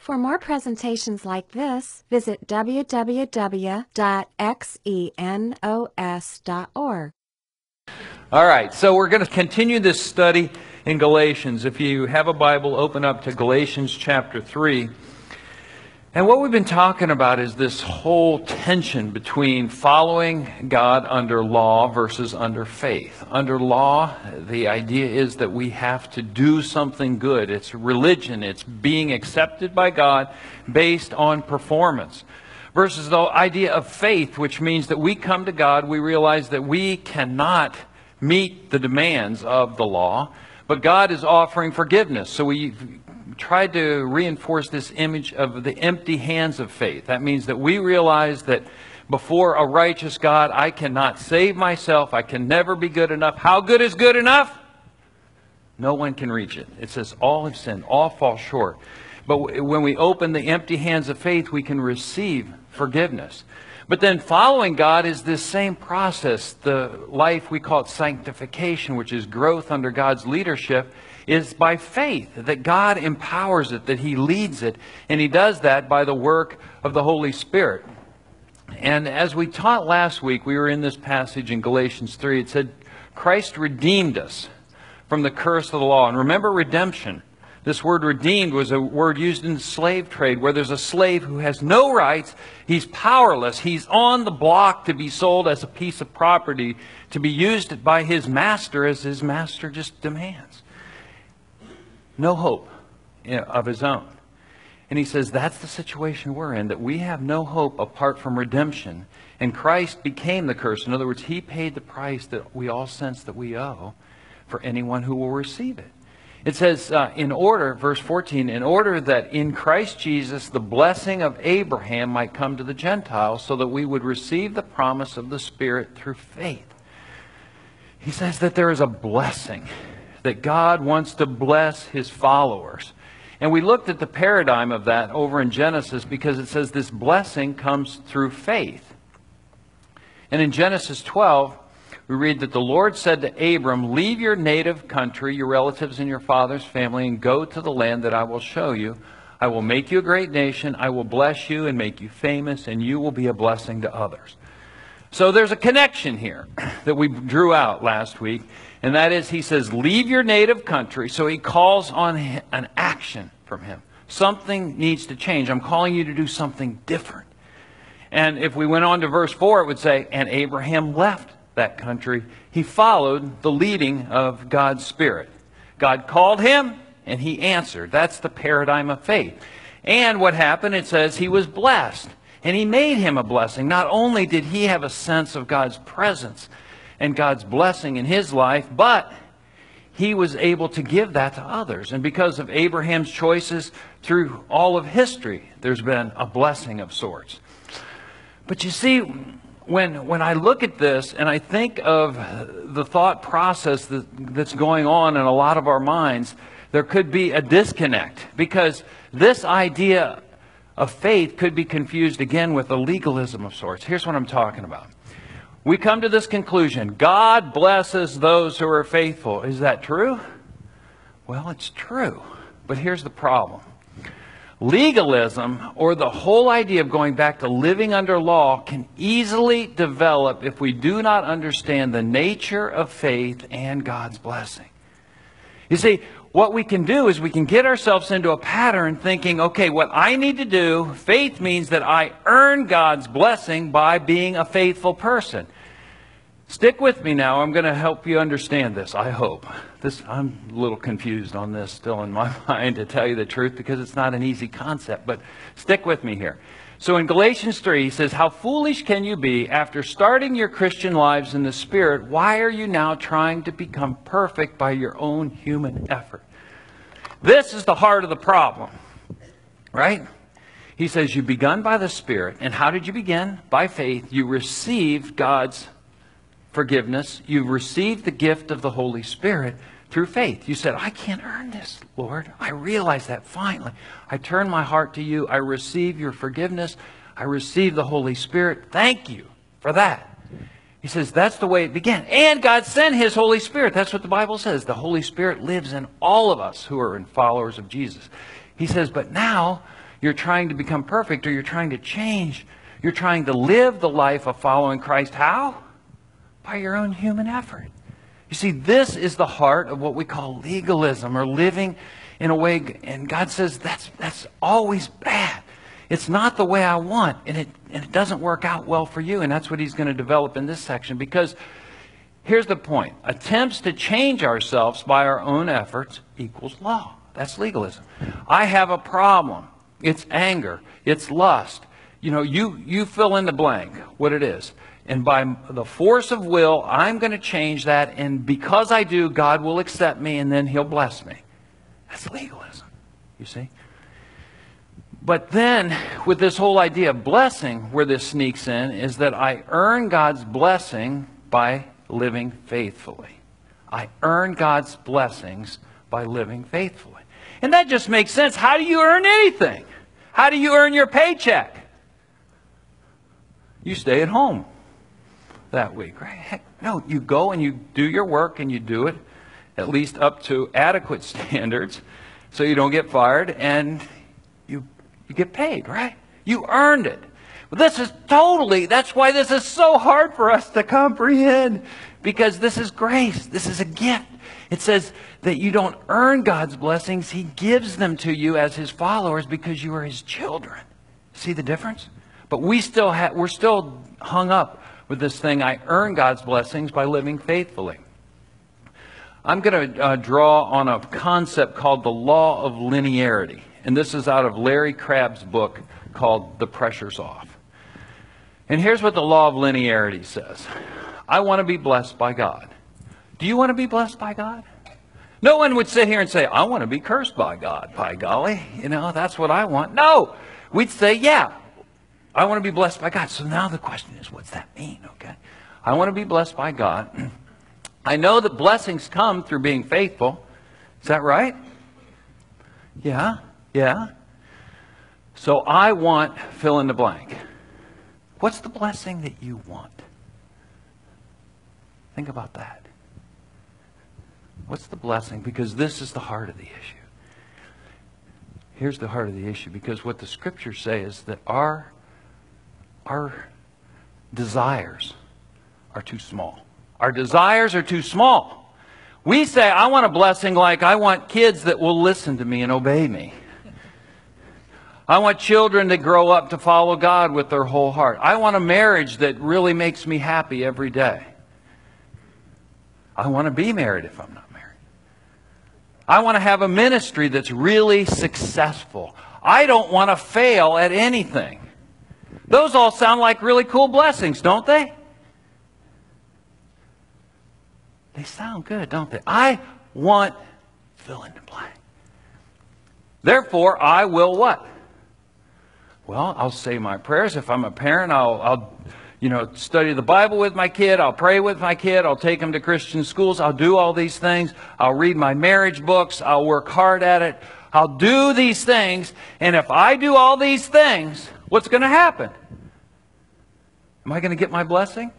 For more presentations like this, visit www.xenos.org. All right, so we're going to continue this study in Galatians. If you have a Bible, open up to Galatians chapter 3. And what we've been talking about is this whole tension between following God under law versus under faith. Under law, the idea is that we have to do something good. It's religion. It's being accepted by God based on performance. Versus the idea of faith, which means that we come to God, we realize that we cannot meet the demands of the law, but God is offering forgiveness. So we tried to reinforce this image of the empty hands of faith. That means that we realize that before a righteous God, I cannot save myself. I can never be good enough. How good is good enough? No one can reach it. It says all have sinned, all fall short. But when we open the empty hands of faith, we can receive forgiveness. But then following God is this same process. The life, we call it sanctification, which is growth under God's leadership, is by faith, that God empowers it, that He leads it, and He does that by the work of the Holy Spirit. And as we taught last week, we were in this passage in Galatians 3. It said, Christ redeemed us from the curse of the law. And remember redemption. This word redeemed was a word used in the slave trade, where there's a slave who has no rights. He's powerless. He's on the block to be sold as a piece of property, to be used by his master as his master just demands. No hope of his own. And he says that's the situation we're in, that we have no hope apart from redemption. And Christ became the curse. In other words, He paid the price that we all sense that we owe for anyone who will receive it. It says, in order, verse 14, in order that in Christ Jesus the blessing of Abraham might come to the Gentiles, so that we would receive the promise of the Spirit through faith. He says that there is a blessing, that God wants to bless His followers. And we looked at the paradigm of that over in Genesis, because it says this blessing comes through faith. And in Genesis 12, we read that the Lord said to Abram, leave your native country, your relatives and your father's family, and go to the land that I will show you. I will make you a great nation. I will bless you and make you famous, and you will be a blessing to others. So there's a connection here that we drew out last week. And that is, He says, leave your native country. So He calls on an action from Him. Something needs to change. I'm calling you to do something different. And if we went on to verse 4, it would say, and Abraham left that country. He followed the leading of God's Spirit. God called him, and he answered. That's the paradigm of faith. And what happened, it says, he was blessed. And He made him a blessing. Not only did he have a sense of God's presence and God's blessing in his life, but he was able to give that to others. And because of Abraham's choices through all of history, there's been a blessing of sorts. But you see, when I look at this and I think of the thought process that's going on in a lot of our minds, there could be a disconnect, because this idea of faith could be confused again with a legalism of sorts. Here's what I'm talking about. We come to this conclusion: God blesses those who are faithful. Is that true? Well, it's true. But here's the problem. Legalism, or the whole idea of going back to living under law, can easily develop if we do not understand the nature of faith and God's blessing. You see, what we can do is we can get ourselves into a pattern thinking, okay, what I need to do, faith means that I earn God's blessing by being a faithful person. Stick with me now. I'm going to help you understand this, I hope. I'm a little confused on this still in my mind, to tell you the truth, because it's not an easy concept. But stick with me here. So in Galatians 3, he says, how foolish can you be after starting your Christian lives in the Spirit? Why are you now trying to become perfect by your own human effort? This is the heart of the problem, right? He says, you've begun by the Spirit. And how did you begin? By faith. You received God's forgiveness. You've received the gift of the Holy Spirit through faith. You said, I can't earn this, Lord. I realize that finally. I turn my heart to you. I receive your forgiveness. I receive the Holy Spirit. Thank you for that. He says that's the way it began. And God sent His Holy Spirit. That's what the Bible says. The Holy Spirit lives in all of us who are followers of Jesus. He says, but now You're trying to become perfect, or you're trying to change. You're trying to live the life of following Christ. How? By your own human effort. You see, this is the heart of what we call legalism, or living in a way, and God says that's always bad. It's not the way I want, and it doesn't work out well for you. And that's what he's going to develop in this section, because here's the point. Attempts to change ourselves by our own efforts equals law. That's legalism. I have a problem. It's anger. It's lust. You fill in the blank what it is. And by the force of will, I'm going to change that. And because I do, God will accept me, and then he'll bless me. That's legalism, you see. But then, with this whole idea of blessing, where this sneaks in, is that I earn God's blessing by living faithfully. I earn God's blessings by living faithfully. And that just makes sense. How do you earn anything? How do you earn your paycheck? You stay at home that week, right? Heck, no, you go and you do your work, and you do it at least up to adequate standards so you don't get fired, and you get paid, right? You earned it. Well, that's why this is so hard for us to comprehend, because this is grace. This is a gift. It says that you don't earn God's blessings. He gives them to you as his followers because you are his children. See the difference? But we're still hung up with this thing, I earn God's blessings by living faithfully. I'm going to draw on a concept called the law of linearity. And this is out of Larry Crabb's book called The Pressure's Off. And here's what the law of linearity says. I want to be blessed by God. Do you want to be blessed by God? No one would sit here and say, I want to be cursed by God. By golly, that's what I want. No, we'd say, yeah, I want to be blessed by God. So now the question is, what's that mean? Okay, I want to be blessed by God. I know that blessings come through being faithful. Is that right? Yeah. So I want fill in the blank. What's the blessing that you want? Think about that. What's the blessing? Because this is the heart of the issue. Here's the heart of the issue. Because what the scriptures say is that our desires are too small. Our desires are too small. We say, I want a blessing like I want kids that will listen to me and obey me. I want children that grow up to follow God with their whole heart. I want a marriage that really makes me happy every day. I want to be married if I'm not married. I want to have a ministry that's really successful. I don't want to fail at anything. Those all sound like really cool blessings, don't they? They sound good, don't they? I want fill in the blank. Therefore, I will what? Well, I'll say my prayers. If I'm a parent, I'll study the Bible with my kid. I'll pray with my kid. I'll take him to Christian schools. I'll do all these things. I'll read my marriage books. I'll work hard at it. I'll do these things. And if I do all these things, what's going to happen? Am I going to get my blessing?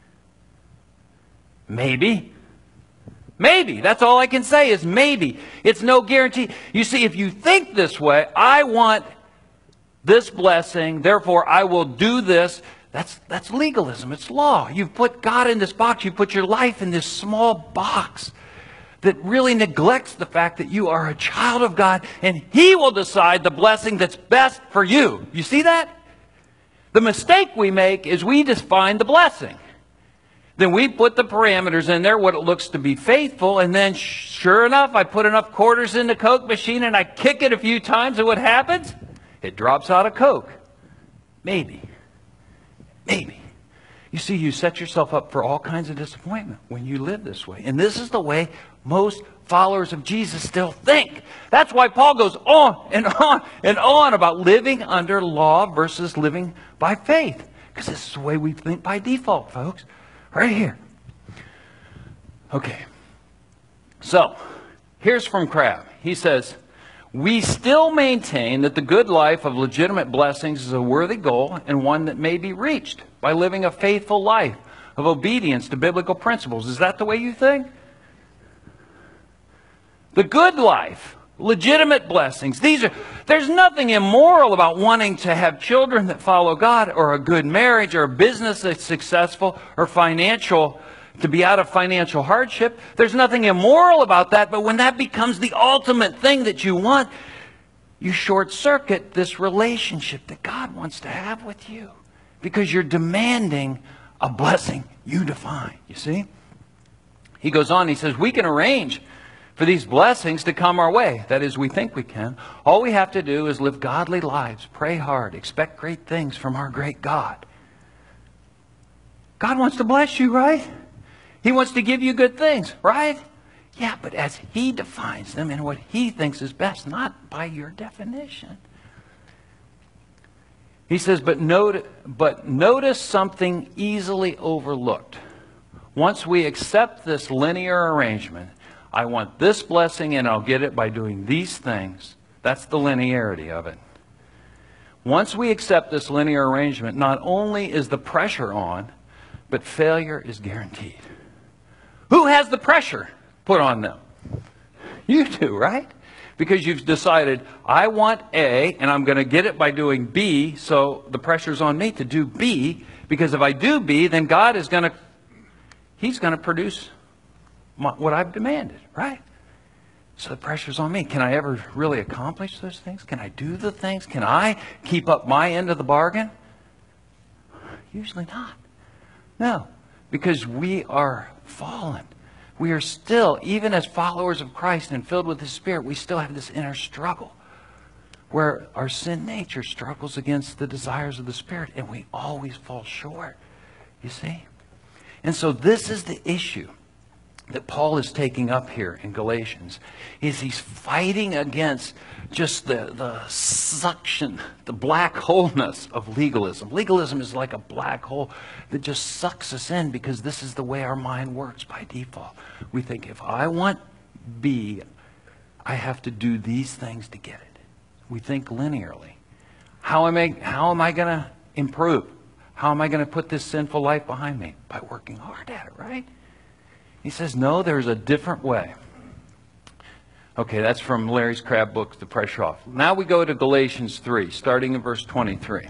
Maybe. Maybe. That's all I can say is maybe. It's no guarantee. You see, if you think this way, I want this blessing, therefore I will do this. That's legalism. It's law. You've put God in this box. You put your life in this small box that really neglects the fact that you are a child of God, and He will decide the blessing that's best for you. You see that? The mistake we make is we define the blessing. Then we put the parameters in there, what it looks to be faithful, and then sure enough, I put enough quarters in the Coke machine and I kick it a few times, and what happens? It drops out of Coke. Maybe. Maybe. You see, you set yourself up for all kinds of disappointment when you live this way. And this is the way most followers of Jesus still think. That's why Paul goes on and on and on about living under law versus living by faith. Because this is the way we think by default, folks. Right here. Okay. So, here's from Crabb. He says, we still maintain that the good life of legitimate blessings is a worthy goal and one that may be reached by living a faithful life of obedience to biblical principles. Is that the way you think? The good life Legitimate blessings. There's nothing immoral about wanting to have children that follow God, or a good marriage, or a business that's successful, or to be out of financial hardship. There's nothing immoral about that, but when that becomes the ultimate thing that you want, you short circuit this relationship that God wants to have with you, because you're demanding a blessing you define. You see? He goes on, he says, we can arrange for these blessings to come our way. That is, we think we can. All we have to do is live godly lives, pray hard, expect great things from our great God. God wants to bless you, right? He wants to give you good things, right? Yeah, but as He defines them and what He thinks is best, not by your definition. He says, but notice something easily overlooked. Once we accept this linear arrangement, I want this blessing and I'll get it by doing these things. That's the linearity of it. Once we accept this linear arrangement, not only is the pressure on, but failure is guaranteed. Who has the pressure put on them? You do, right? Because you've decided, I want A, and I'm going to get it by doing B, so the pressure's on me to do B, because if I do B, then God is going to, He's going to produce what I've demanded, right? So the pressure's on me. Can I ever really accomplish those things? Can I do the things? Can I keep up my end of the bargain? Usually not. No, because we are fallen. We are still, even as followers of Christ and filled with His Spirit, we still have this inner struggle where our sin nature struggles against the desires of the Spirit, and we always fall short, you see? And so this is the issue that Paul is taking up here in Galatians, is he's fighting against just the suction, the black holeness of legalism. Legalism is like a black hole that just sucks us in, because this is the way our mind works by default. We think, if I want B, I have to do these things to get it. We think linearly. How am I going to improve? How am I going to put this sinful life behind me? By working hard at it, right? He says, no, there's a different way. Okay, that's from Larry's Crabb book, The Pressure Off. Now we go to Galatians 3, starting in verse 23.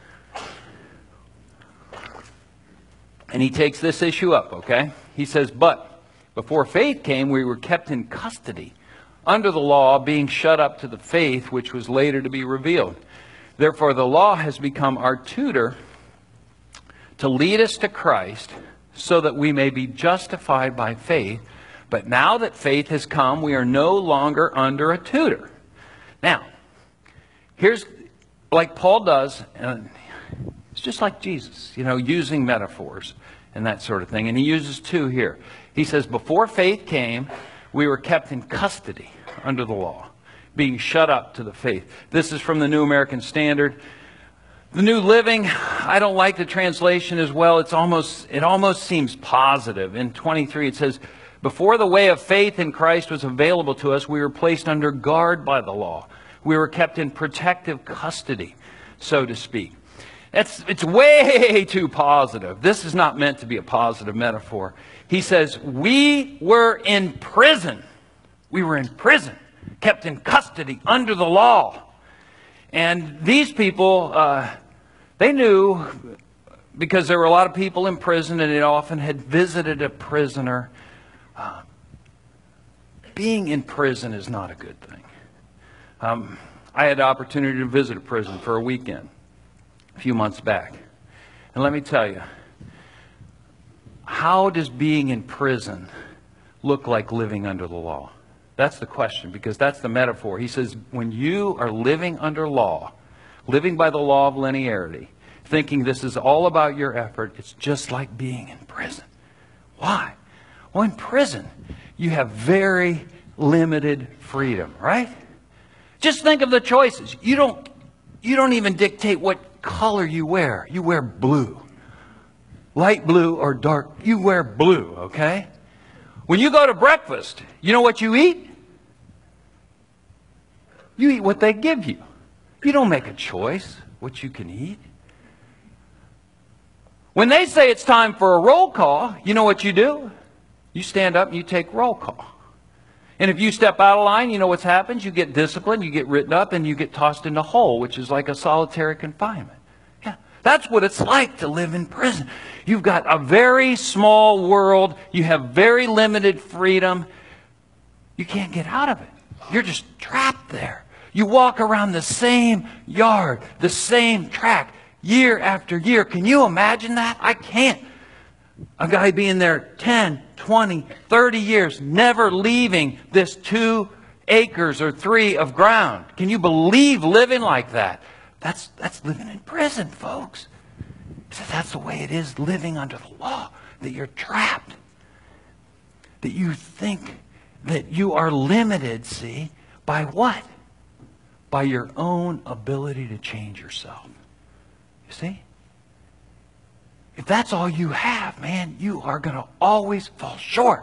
And he takes this issue up, okay? He says, but before faith came, we were kept in custody under the law, being shut up to the faith which was later to be revealed. Therefore, the law has become our tutor to lead us to Christ, so that we may be justified by faith. But now that faith has come, we are no longer under a tutor. Now, here's like Paul does, and it's just like Jesus, using metaphors and that sort of thing. And he uses two here. He says, before faith came, we were kept in custody under the law, being shut up to the faith. This is from the New American Standard. The New Living, I don't like the translation as well. It almost seems positive. In 23 it says, before the way of faith in Christ was available to us, we were placed under guard by the law. We were kept in protective custody, so to speak. It's way too positive. This is not meant to be a positive metaphor. He says, we were in prison. We were in prison, kept in custody under the law. And these people, they knew, because there were a lot of people in prison, and they often had visited a prisoner. Being in prison is not a good thing. I had the opportunity to visit a prison for a weekend a few months back. And let me tell you, how does being in prison look like living under the law? That's the question, because that's the metaphor. He says, when you are living under law, living by the law of linearity, thinking this is all about your effort, it's just like being in prison. Why? Well, in prison, you have very limited freedom, right? Just think of the choices. You don't even dictate what color you wear. You wear blue. Light blue or dark, you wear blue, okay? When you go to breakfast, you know what you eat? You eat what they give you. You don't make a choice what you can eat. When they say it's time for a roll call, you know what you do? You stand up and you take roll call. And if you step out of line, you know what's happened? You get disciplined, you get written up, and you get tossed in a hole, which is like a solitary confinement. Yeah, that's what it's like to live in prison. You've got a very small world. You have very limited freedom. You can't get out of it. You're just trapped there. You walk around the same yard, the same track, year after year. Can you imagine that? I can't. A guy being there 10, 20, 30 years, never leaving this 2 acres or 3 of ground. Can you believe living like that? That's living in prison, folks. He says that's the way it is living under the law, that you're trapped. That you think that you are limited, see, by what? By your own ability to change yourself. You see? If that's all you have, man, you are going to always fall short.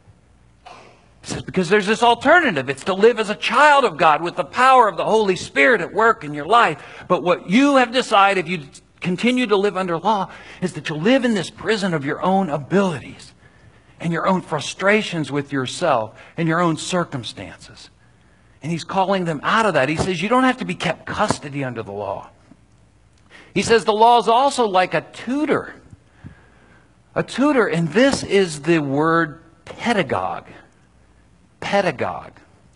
He says, because there's this alternative. It's to live as a child of God with the power of the Holy Spirit at work in your life. But what you have decided, if you continue to live under law, is that you'll live in this prison of your own abilities and your own frustrations with yourself and your own circumstances. And he's calling them out of that. He says you don't have to be kept custody under the law. He says the law is also like a tutor. A tutor, and this is the word pedagogue. Pedagogue.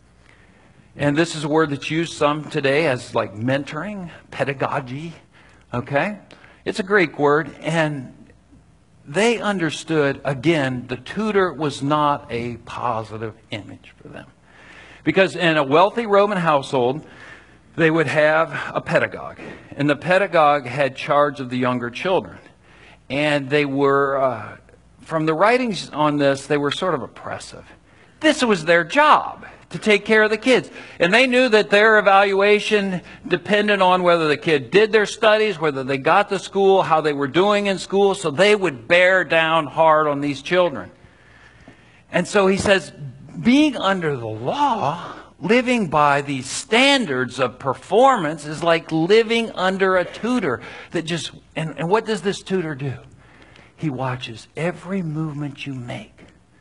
And this is a word that's used some today as like mentoring, pedagogy. Okay? It's a Greek word, and they understood, again, the tutor was not a positive image for them. Because in a wealthy Roman household, they would have a pedagogue. And the pedagogue had charge of the younger children. And they were, from the writings on this, they were sort of oppressive. This was their job, to take care of the kids. And they knew that their evaluation depended on whether the kid did their studies, whether they got to school, how they were doing in school. So they would bear down hard on these children. And so he says, being under the law, living by these standards of performance is like living under a tutor that just, and what does this tutor do? He watches every movement you make.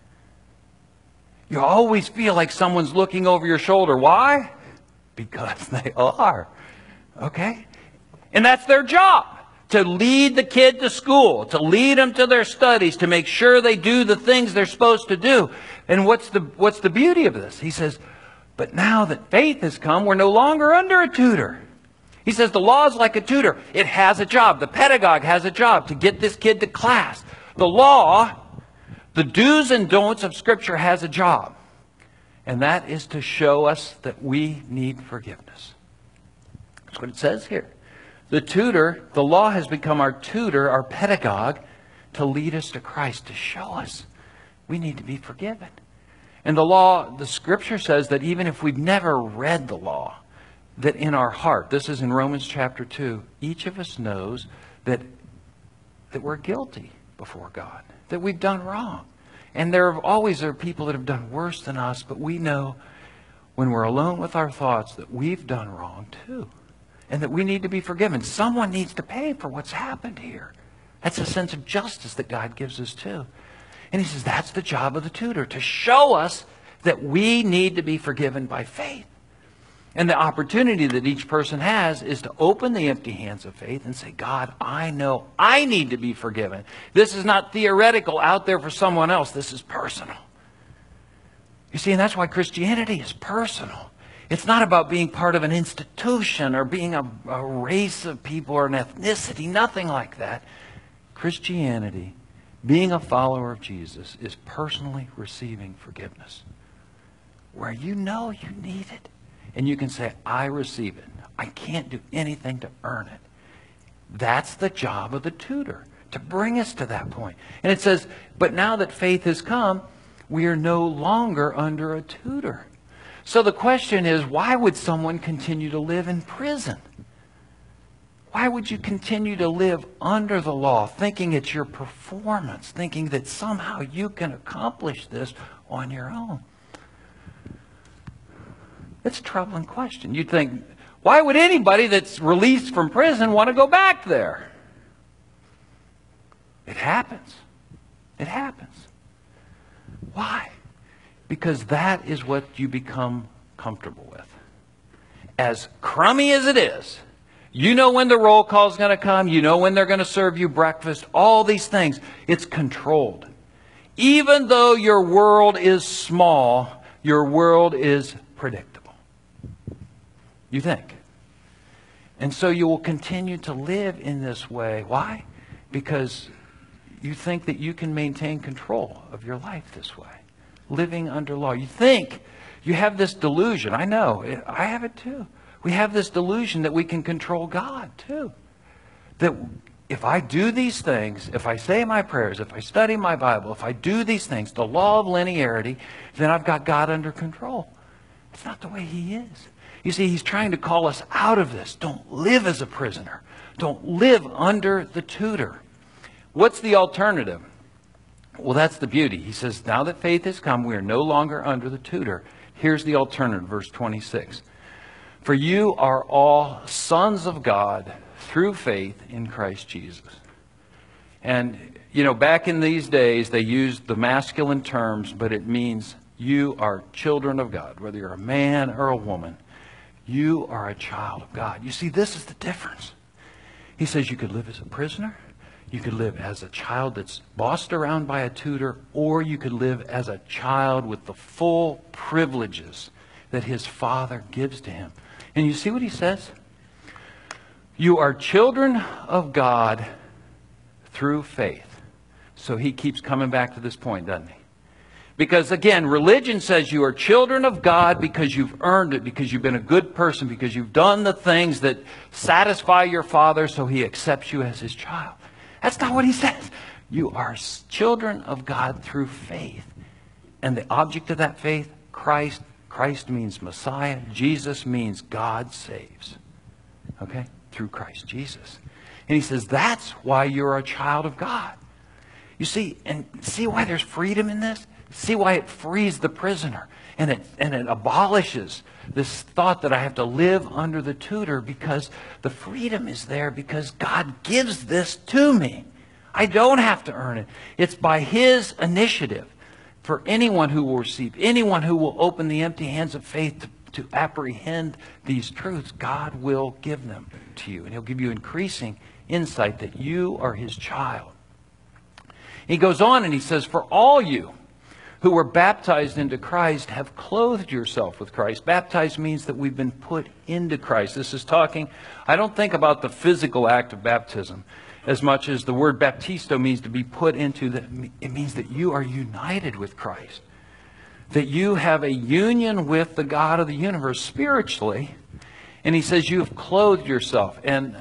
You always feel like someone's looking over your shoulder. Why? Because they are. Okay? And that's their job. To lead the kid to school, to lead them to their studies, to make sure they do the things they're supposed to do. And what's the beauty of this? He says, but now that faith has come, we're no longer under a tutor. He says the law is like a tutor. It has a job. The pedagogue has a job to get this kid to class. The law, the do's and don'ts of Scripture, has a job. And that is to show us that we need forgiveness. That's what it says here. The tutor, the law has become our tutor, our pedagogue, to lead us to Christ, to show us we need to be forgiven. And the law, the Scripture says that even if we've never read the law, that in our heart, this is in Romans chapter 2, each of us knows that we're guilty before God, that we've done wrong. And there are people that have done worse than us, but we know when we're alone with our thoughts that we've done wrong too. And that we need to be forgiven. Someone needs to pay for what's happened here. That's a sense of justice that God gives us too. And he says that's the job of the tutor, to show us that we need to be forgiven by faith. And the opportunity that each person has is to open the empty hands of faith and say, God, I know I need to be forgiven. This is not theoretical out there for someone else. This is personal. You see, and that's why Christianity is personal. It's not about being part of an institution or being a race of people or an ethnicity, nothing like that. Christianity, being a follower of Jesus, is personally receiving forgiveness. Where you know you need it. And you can say, I receive it. I can't do anything to earn it. That's the job of the tutor, to bring us to that point. And it says, but now that faith has come, we are no longer under a tutor. So the question is, why would someone continue to live in prison? Why would you continue to live under the law, thinking it's your performance, thinking that somehow you can accomplish this on your own? It's a troubling question. You'd think, why would anybody that's released from prison want to go back there? It happens. It happens. Why? Because that is what you become comfortable with. As crummy as it is, you know when the roll call is going to come. You know when they're going to serve you breakfast. All these things. It's controlled. Even though your world is small, your world is predictable. You think. And so you will continue to live in this way. Why? Because you think that you can maintain control of your life this way. Living under law. You think you have this delusion. I know. I have it too. We have this delusion that we can control God too. That if I do these things, if I say my prayers, if I study my Bible, if I do these things, the law of linearity, then I've got God under control. It's not the way He is. You see, He's trying to call us out of this. Don't live as a prisoner. Don't live under the tutor. What's the alternative? Well, that's the beauty. He says, now that faith has come, we are no longer under the tutor. Here's the alternative, verse 26. For you are all sons of God through faith in Christ Jesus. And, you know, back in these days, they used the masculine terms, but it means you are children of God. Whether you're a man or a woman, you are a child of God. You see, this is the difference. He says you could live as a prisoner. You could live as a child that's bossed around by a tutor, or you could live as a child with the full privileges that his father gives to him. And you see what he says? You are children of God through faith. So he keeps coming back to this point, doesn't he? Because again, religion says you are children of God because you've earned it, because you've been a good person, because you've done the things that satisfy your father, so he accepts you as his child. That's not what he says. You are children of God through faith. And the object of that faith, Christ. Christ means Messiah. Jesus means God saves. Okay? Through Christ Jesus. And he says that's why you're a child of God. You see, and see why there's freedom in this? See why it frees the prisoner. And it abolishes this thought that I have to live under the tutor, because the freedom is there because God gives this to me. I don't have to earn it. It's by His initiative. For anyone who will receive, anyone who will open the empty hands of faith to apprehend these truths, God will give them to you. And He'll give you increasing insight that you are His child. He goes on and he says, for all you who were baptized into Christ have clothed yourself with Christ. Baptized means that we've been put into Christ. This is talking, I don't think about the physical act of baptism as much as the word baptisto means to be put into. It means that you are united with Christ. That you have a union with the God of the universe spiritually. And he says you have clothed yourself. And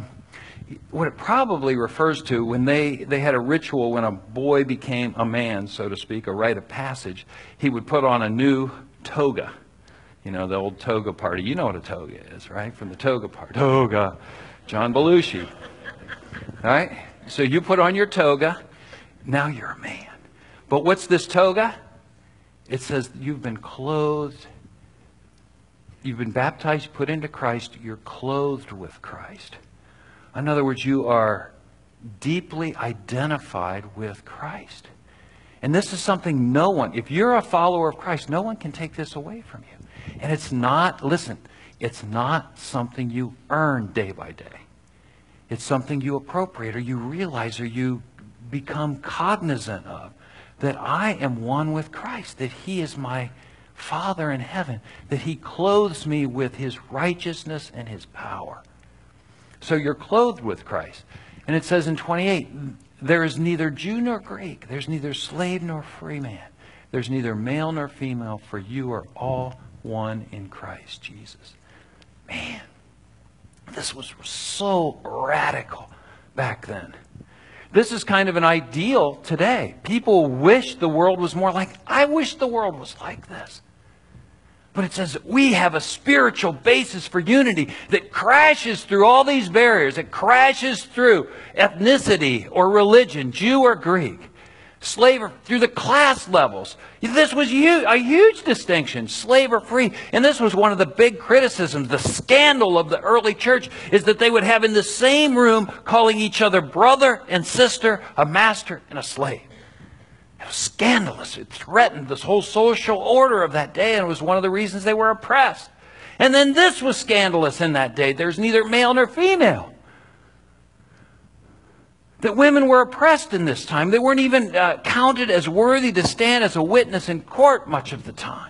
what it probably refers to, when they had a ritual when a boy became a man, so to speak, a rite of passage, he would put on a new toga. You know, the old toga party. You know what a toga is, right? From the toga party. Toga. John Belushi. All right? So you put on your toga. Now you're a man. But what's this toga? It says you've been clothed. You've been baptized, put into Christ. You're clothed with Christ. In other words, you are deeply identified with Christ. And this is something no one, if you're a follower of Christ, no one can take this away from you. And it's not, listen, it's not something you earn day by day. It's something you appropriate or you realize or you become cognizant of. That I am one with Christ. That He is my Father in heaven. That He clothes me with His righteousness and His power. So you're clothed with Christ. And it says in 28, there is neither Jew nor Greek. There's neither slave nor free man. There's neither male nor female, for you are all one in Christ Jesus. Man, this was so radical back then. This is kind of an ideal today. People wish the world was more like, I wish the world was like this. But it says that we have a spiritual basis for unity that crashes through all these barriers. It crashes through ethnicity or religion, Jew or Greek, slave or through the class levels. This was a huge distinction, slave or free. And this was one of the big criticisms. The scandal of the early church is that they would have in the same room calling each other brother and sister, a master and a slave. It was scandalous. It threatened this whole social order of that day, and it was one of the reasons they were oppressed. And then this was scandalous in that day. There's neither male nor female. That women were oppressed in this time. They weren't even counted as worthy to stand as a witness in court much of the time.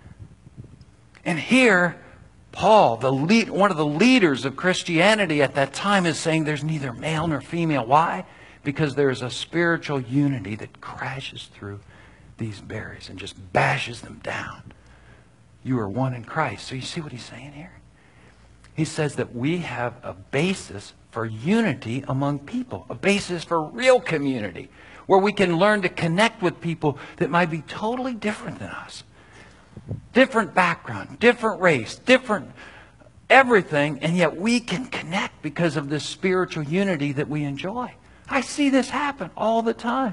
And here, Paul, one of the leaders of Christianity at that time, is saying there's neither male nor female. Why? Because there's a spiritual unity that crashes through these barriers and just bashes them down. You are one in Christ. So you see what he's saying here? He says that we have a basis for unity among people, a basis for real community, where we can learn to connect with people that might be totally different than us. Different background, different race, different everything, and yet we can connect because of this spiritual unity that we enjoy. I see this happen all the time.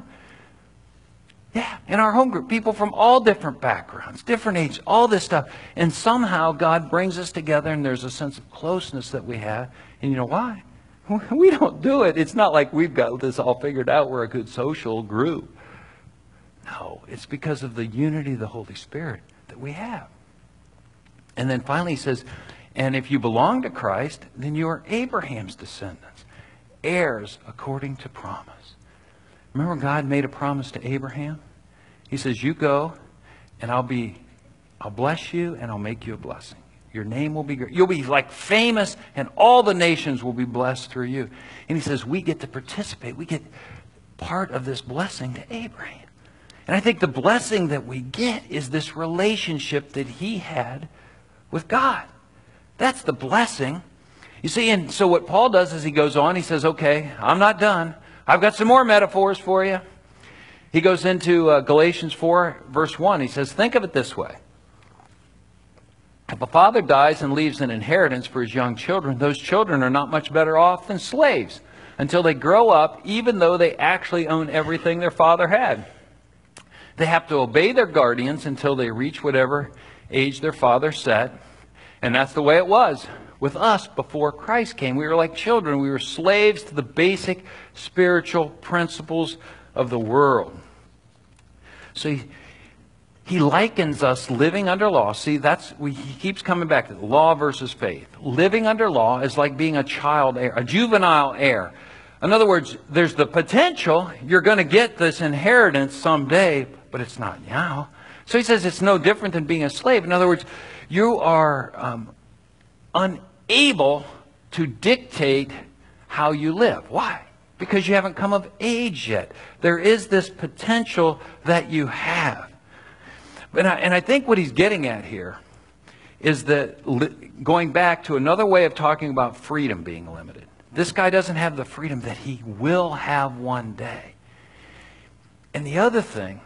Yeah, in our home group, people from all different backgrounds, different ages, all this stuff. And somehow God brings us together and there's a sense of closeness that we have. And you know why? We don't do it. It's not like we've got this all figured out. We're a good social group. No, it's because of the unity of the Holy Spirit that we have. And then finally he says, and if you belong to Christ, then you are Abraham's descendants, heirs according to promise. Remember God made a promise to Abraham? He says, you go and I'll bless you and I'll make you a blessing. Your name will be great. You'll be like famous and all the nations will be blessed through you. And he says, we get to participate. We get part of this blessing to Abraham. And I think the blessing that we get is this relationship that he had with God. That's the blessing. You see, and so what Paul does is he goes on, he says, okay, I'm not done. I've got some more metaphors for you. He goes into Galatians 4, verse 1. He says, think of it this way. If a father dies and leaves an inheritance for his young children, those children are not much better off than slaves until they grow up, even though they actually own everything their father had. They have to obey their guardians until they reach whatever age their father set. And that's the way it was with us before Christ came. We were like children. We were slaves to the basic spiritual principles of the world. So he likens us living under law. See, he keeps coming back to the law versus faith. Living under law is like being a child heir, a juvenile heir. In other words, there's the potential you're going to get this inheritance someday, but it's not now. So he says it's no different than being a slave. In other words, you are unable to dictate how you live. Why? Because you haven't come of age yet. There is this potential that you have. And I think what he's getting at here is that going back to another way of talking about freedom being limited. This guy doesn't have the freedom that he will have one day. And the other thing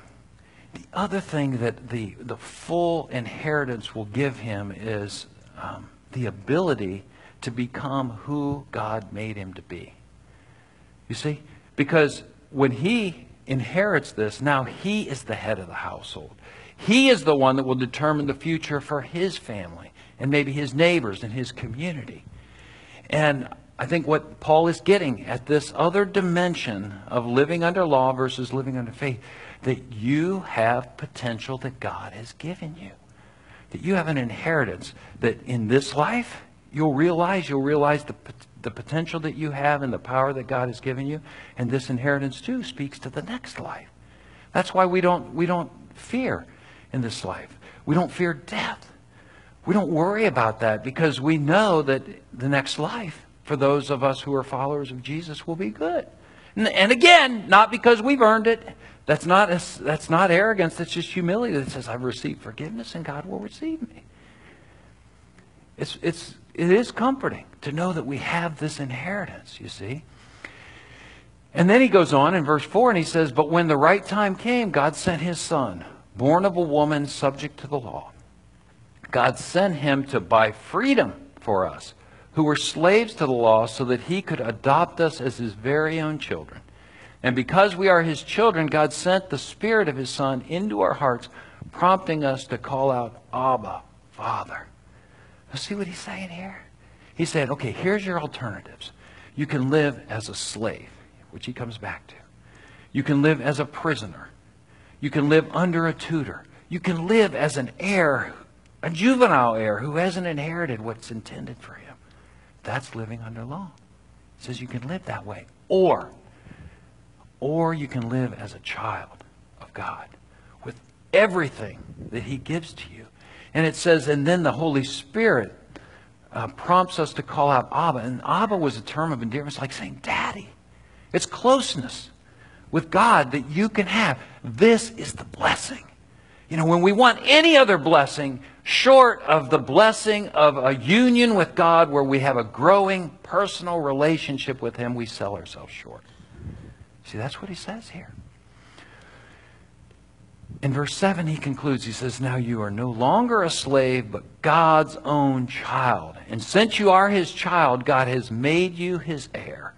that the full inheritance will give him is the ability to become who God made him to be. You see? Because when he inherits this, now he is the head of the household. He is the one that will determine the future for his family and maybe his neighbors and his community. And I think what Paul is getting at this other dimension of living under law versus living under faith, that you have potential that God has given you. That you have an inheritance that in this life, you'll realize the potential that you have and the power that God has given you. And this inheritance too speaks to the next life. That's why we don't fear in this life. We don't fear death. We don't worry about that because we know that the next life for those of us who are followers of Jesus will be good. And again, not because we've earned it. That's not arrogance. That's just humility that says, I've received forgiveness and God will receive me. It is comforting to know that we have this inheritance, you see. And then he goes on in verse 4 and he says, but when the right time came, God sent his son, born of a woman subject to the law. God sent him to buy freedom for us who were slaves to the law so that he could adopt us as his very own children. And because we are his children, God sent the Spirit of his Son into our hearts, prompting us to call out, Abba, Father. Now see what he's saying here? He said, okay, here's your alternatives. You can live as a slave, which he comes back to. You can live as a prisoner. You can live under a tutor. You can live as an heir, a juvenile heir who hasn't inherited what's intended for him. That's living under law. It says you can live that way. Or you can live as a child of God with everything that He gives to you. And it says, and then the Holy Spirit prompts us to call out Abba. And Abba was a term of endearment. It's like saying Daddy. It's closeness with God that you can have. This is the blessing. You know, when we want any other blessing short of the blessing of a union with God where we have a growing personal relationship with Him, we sell ourselves short. See, that's what he says here. In verse 7, he concludes, he says, now you are no longer a slave, but God's own child. And since you are His child, God has made you His heir.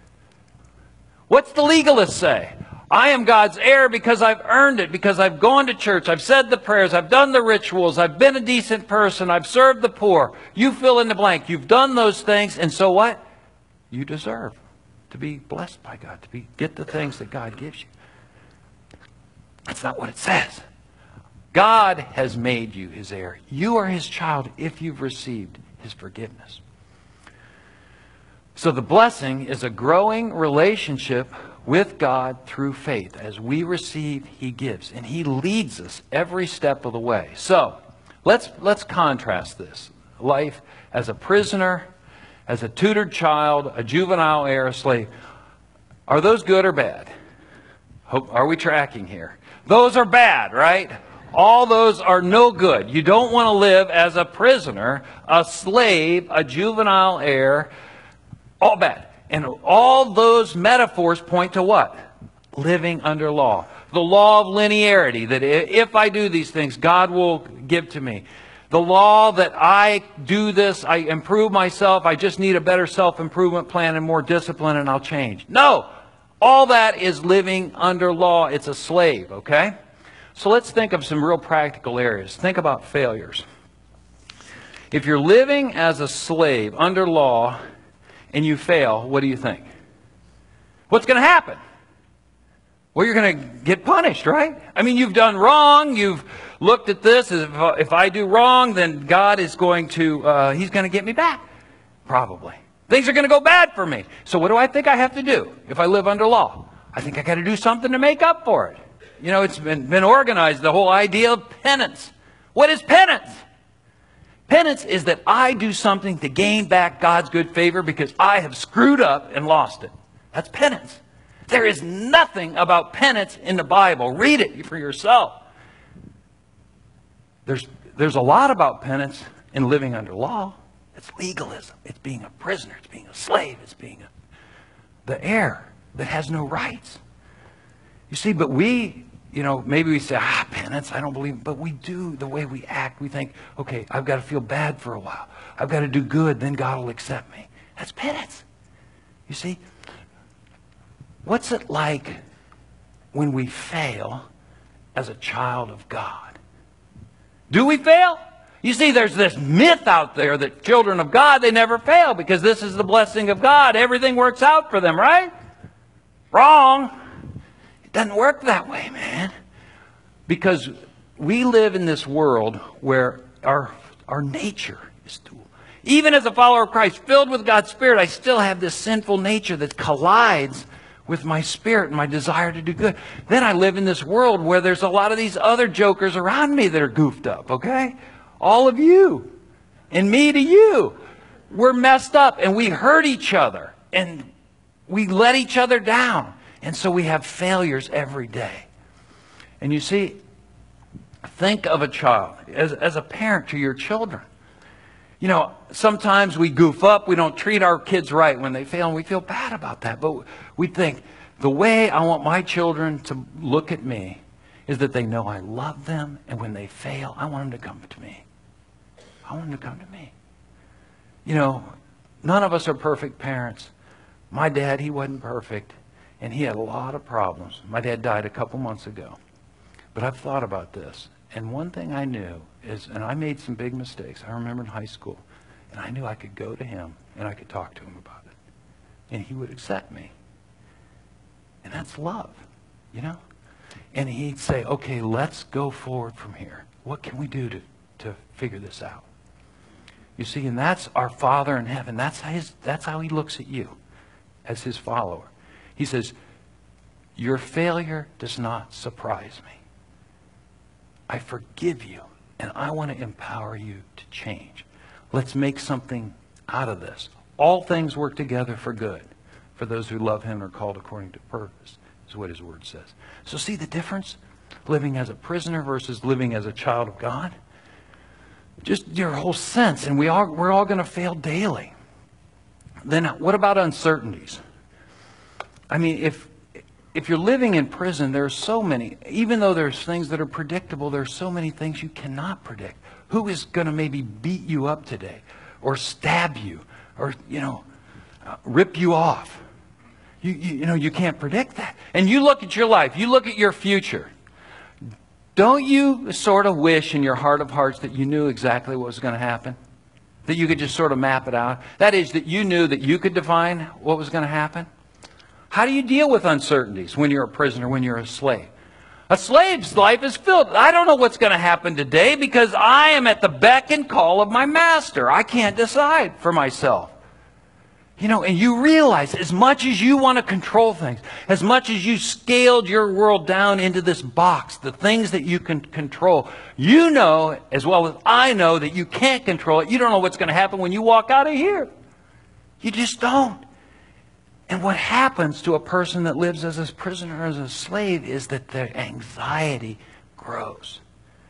What's the legalist say? I am God's heir because I've earned it, because I've gone to church, I've said the prayers, I've done the rituals, I've been a decent person, I've served the poor. You fill in the blank. You've done those things, and so what? You deserve to be blessed by God, to get the things that God gives you. That's not what it says. God has made you His heir. You are His child if you've received His forgiveness. So the blessing is a growing relationship with God through faith. As we receive, He gives. And He leads us every step of the way. So, let's contrast this. Life as a prisoner, as a tutored child, a juvenile heir, a slave. Are those good or bad? Are we tracking here? Those are bad, right? All those are no good. You don't want to live as a prisoner, a slave, a juvenile heir. All bad. And all those metaphors point to what? Living under law. The law of linearity, that if I do these things, God will give to me. The law that I do this, I improve myself, I just need a better self-improvement plan and more discipline and I'll change. No! All that is living under law. It's a slave, okay? So let's think of some real practical areas. Think about failures. If you're living as a slave under law and you fail, what do you think? What's going to happen? Well, you're going to get punished, right? I mean, you've done wrong. You've looked at this. If I do wrong, then God is going to, He's going to get me back. Probably. Things are going to go bad for me. So what do I think I have to do if I live under law? I think I got to do something to make up for it. You know, it's been organized, the whole idea of penance. What is penance? Penance is that I do something to gain back God's good favor because I have screwed up and lost it. That's penance. There is nothing about penance in the Bible. Read it for yourself. There's a lot about penance in living under law. It's legalism. It's being a prisoner. It's being a slave. It's being the heir that has no rights. You see, but we, maybe we say, penance, I don't believe, but we do the way we act. We think, okay, I've got to feel bad for a while. I've got to do good, then God will accept me. That's penance. You see, what's it like when we fail as a child of God? Do we fail? You see, there's this myth out there that children of God, they never fail because this is the blessing of God. Everything works out for them, right? Wrong. It doesn't work that way, man. Because we live in this world where our nature is dual. Even as a follower of Christ, filled with God's Spirit, I still have this sinful nature that collides with my spirit and my desire to do good. Then I live in this world where there's a lot of these other jokers around me that are goofed up, okay? All of you and me to you. We're messed up and we hurt each other and we let each other down. And so we have failures every day. And you see, think of a child as a parent to your children. Sometimes we goof up. We don't treat our kids right when they fail and we feel bad about that. But we think the way I want my children to look at me is that they know I love them. And when they fail, I want them to come to me. I want them to come to me. None of us are perfect parents. My dad, he wasn't perfect. And he had a lot of problems. My dad died a couple months ago. But I've thought about this. And one thing I knew is, and I made some big mistakes. I remember in high school. And I knew I could go to him and I could talk to him about it. And he would accept me. And that's love, And he'd say, okay, let's go forward from here. What can we do to figure this out? You see, and that's our Father in heaven. That's how he looks at you as his follower. He says, your failure does not surprise me. I forgive you, and I want to empower you to change. Let's make something out of this. All things work together for good for those who love him and are called according to purpose, is what his word says. So see the difference? Living as a prisoner versus living as a child of God? Just your whole sense. And we're all going to fail daily. Then what about uncertainties? I mean, if you're living in prison, there are so many, even though there's things that are predictable, there are so many things you cannot predict. Who is going to maybe beat you up today, or stab you, or, rip you off? You can't predict that. And you look at your life, you look at your future. Don't you sort of wish in your heart of hearts that you knew exactly what was going to happen? That you could just sort of map it out? That is, that you knew that you could define what was going to happen? How do you deal with uncertainties when you're a prisoner, when you're a slave? A slave's life is filled. I don't know what's going to happen today because I am at the beck and call of my master. I can't decide for myself. And you realize as much as you want to control things, as much as you scaled your world down into this box, the things that you can control, you know as well as I know that you can't control it. You don't know what's going to happen when you walk out of here. You just don't. And what happens to a person that lives as a prisoner, as a slave, is that their anxiety grows.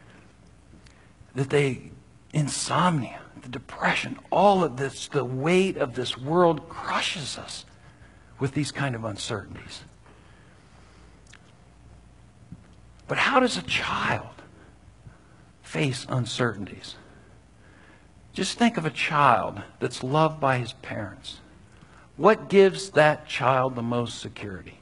That insomnia, the depression, all of this, the weight of this world crushes us with these kind of uncertainties. But how does a child face uncertainties? Just think of a child that's loved by his parents. What gives that child the most security?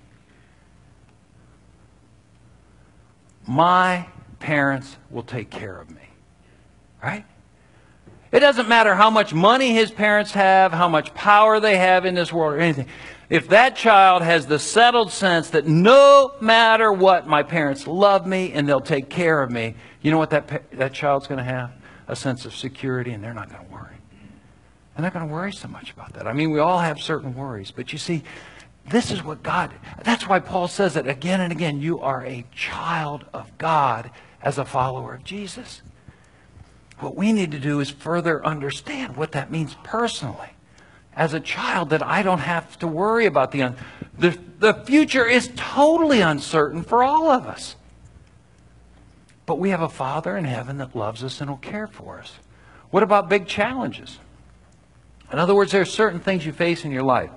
My parents will take care of me. Right? It doesn't matter how much money his parents have, how much power they have in this world or anything. If that child has the settled sense that no matter what, my parents love me and they'll take care of me, you know what that child's going to have? A sense of security, and they're not going to worry. They're not going to worry so much about that. I mean, we all have certain worries. But you see, this is what that's why Paul says it again and again. You are a child of God as a follower of Jesus. What we need to do is further understand what that means personally. As a child, that I don't have to worry about the future is totally uncertain for all of us. But we have a Father in heaven that loves us and will care for us. What about big challenges? In other words, there are certain things you face in your life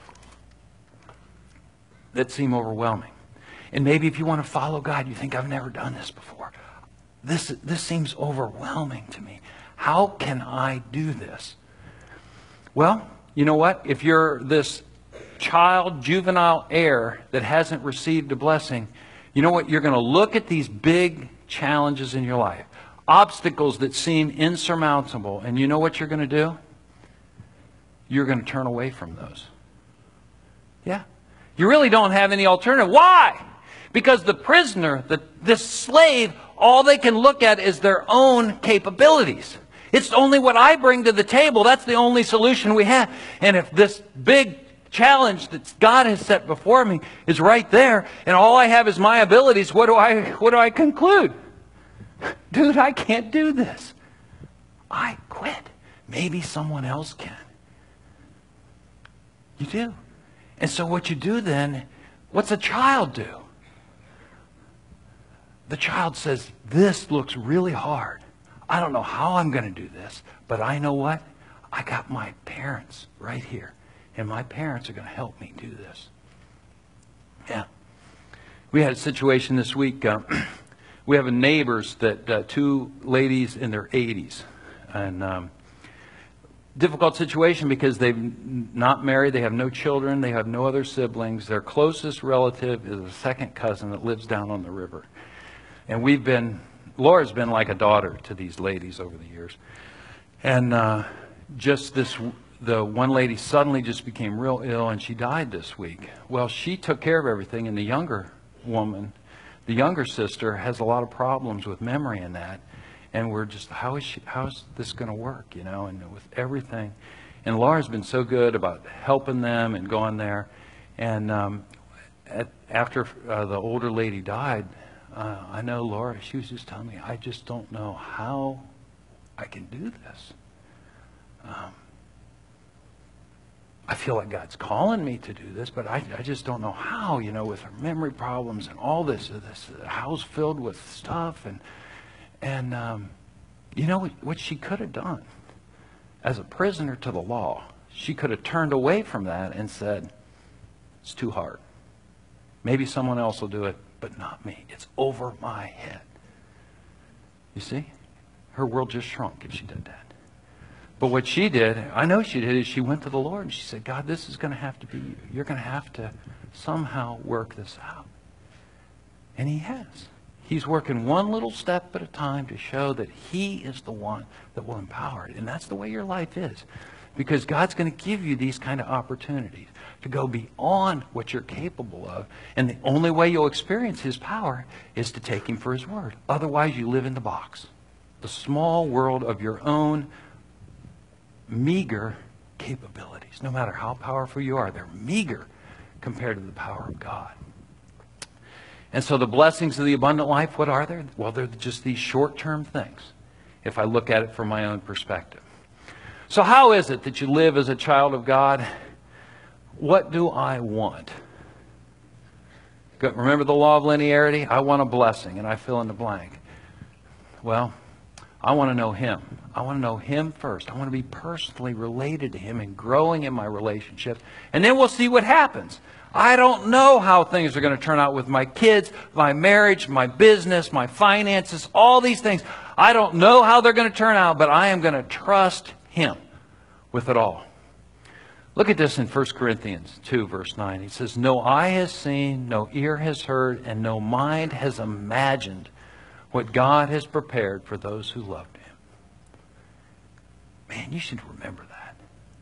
that seem overwhelming. And maybe if you want to follow God, you think, I've never done this before. This seems overwhelming to me. How can I do this? Well, you know what? If you're this juvenile heir that hasn't received a blessing, you know what? You're going to look at these big challenges in your life, obstacles that seem insurmountable, and you know what you're going to do? You're going to turn away from those. Yeah. You really don't have any alternative. Why? Because the prisoner, this slave, all they can look at is their own capabilities. It's only what I bring to the table. That's the only solution we have. And if this big challenge that God has set before me is right there, and all I have is my abilities, what do I conclude? Dude, I can't do this. I quit. Maybe someone else can. You do. And so what you do then, what's a child do? The child says, this looks really hard. I don't know how I'm going to do this, but I know what? I got my parents right here, and my parents are going to help me do this. Yeah. We had a situation this week. We have neighbors that two ladies in their 80s, and difficult situation because they've not married, they have no children, they have no other siblings. Their closest relative is a second cousin that lives down on the river. And Laura's been like a daughter to these ladies over the years. And the one lady suddenly just became real ill and she died this week. Well, she took care of everything, and the younger woman, The younger sister has a lot of problems with memory and that. And we're just, how is this going to work, you know, and with everything. And Laura's been so good about helping them and going there. And after the older lady died, I know Laura, she was just telling me, I just don't know how I can do this. I feel like God's calling me to do this, but I just don't know how, you know, with her memory problems and all this house filled with stuff. And you know what she could have done? As a prisoner to the law, she could have turned away from that and said, it's too hard. Maybe someone else will do it, but not me. It's over my head. You see? Her world just shrunk if she did that. But what she did, I know she did, is she went to the Lord and she said, God, this is going to have to be you. You're going to have to somehow work this out. And He has. He's working one little step at a time to show that He is the one that will empower it. And that's the way your life is. Because God's going to give you these kind of opportunities to go beyond what you're capable of. And the only way you'll experience His power is to take Him for His word. Otherwise, you live in the box. The small world of your own meager capabilities. No matter how powerful you are, they're meager compared to the power of God. And so the blessings of the abundant life, what are they? Well, they're just these short-term things, if I look at it from my own perspective. So how is it that you live as a child of God? What do I want? Remember the law of linearity? I want a blessing, and I fill in the blank. Well, I want to know Him. I want to know Him first. I want to be personally related to Him and growing in my relationship. And then we'll see what happens. I don't know how things are going to turn out with my kids, my marriage, my business, my finances, all these things. I don't know how they're going to turn out, but I am going to trust Him with it all. Look at this in 1 Corinthians 2, verse 9. He says, no eye has seen, no ear has heard, and no mind has imagined what God has prepared for those who loved Him. Man, you should remember that.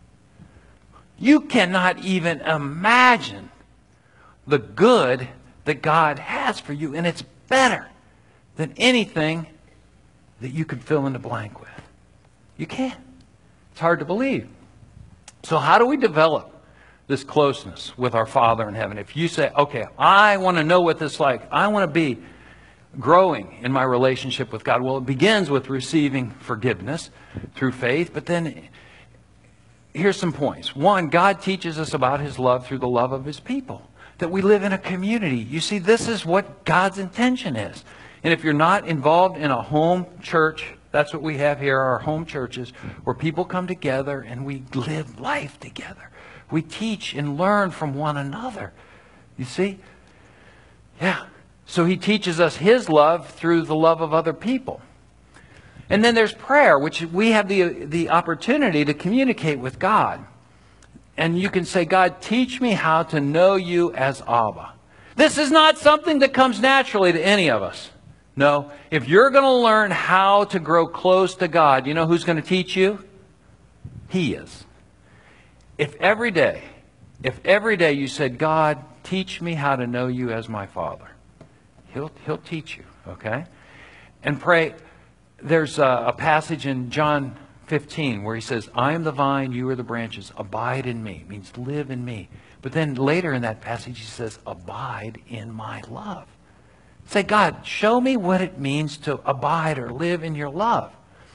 You cannot even imagine the good that God has for you, and it's better than anything that you could fill in the blank with. You can't. It's hard to believe. So how do we develop this closeness with our Father in heaven? If you say, okay, I want to know what this is like. I want to be growing in my relationship with God. Well, it begins with receiving forgiveness through faith. But then here's some points. One, God teaches us about His love through the love of His people. That we live in a community. You see, this is what God's intention is. And if you're not involved in a home church, that's what we have here, our home churches, where people come together and we live life together. We teach and learn from one another. You see? Yeah. So He teaches us His love through the love of other people. And then there's prayer, which we have the opportunity to communicate with God. And you can say, God, teach me how to know You as Abba. This is not something that comes naturally to any of us. No, if you're going to learn how to grow close to God, you know who's going to teach you? He is. If every day you said, God, teach me how to know You as my Father, He'll teach you, okay? And pray. There's a passage in John 15 where He says, I am the vine, you are the branches. Abide in Me. It means live in Me. But then later in that passage He says, abide in My love. Say, God, show me what it means to abide or live in Your love.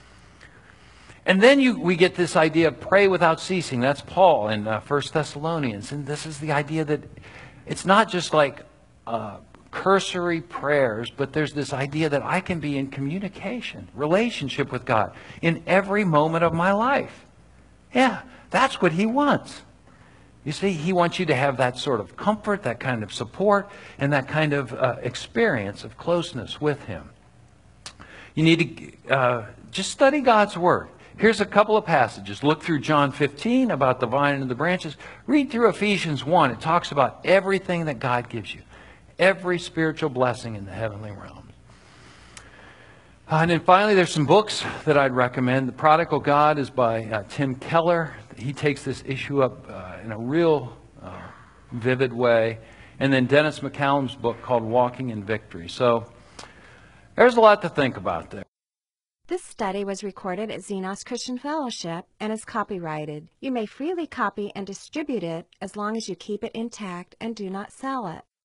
And then we get this idea of pray without ceasing. That's Paul in 1 Thessalonians. And this is the idea that it's not just like cursory prayers, but there's this idea that I can be in communication, relationship with God in every moment of my life. Yeah, that's what He wants. You see, He wants you to have that sort of comfort, that kind of support, and that kind of experience of closeness with Him. You need to just study God's Word. Here's a couple of passages. Look through John 15 about the vine and the branches. Read through Ephesians 1. It talks about everything that God gives you. Every spiritual blessing in the heavenly realms. And then finally, there's some books that I'd recommend. The Prodigal God is by Tim Keller. He takes this issue up in a real vivid way. and then Dennis McCallum's book called Walking in Victory. So there's a lot to think about there. This study was recorded at Xenos Christian Fellowship and is copyrighted. You may freely copy and distribute it as long as you keep it intact and do not sell it.